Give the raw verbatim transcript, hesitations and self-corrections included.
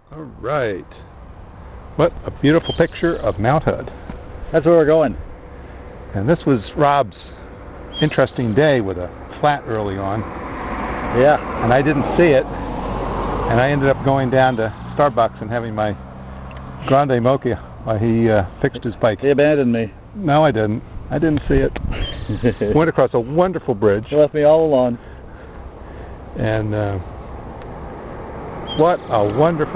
All right. What a beautiful picture of Mount Hood. That's where we're going. And this was Rob's interesting day with a flat early on. Yeah. And I didn't see it. And I ended up going down to Starbucks and having my grande mocha while he uh, fixed his bike. He abandoned me. No, I didn't. I didn't see it. Went across a wonderful bridge. He left me all alone. And uh, what a wonderful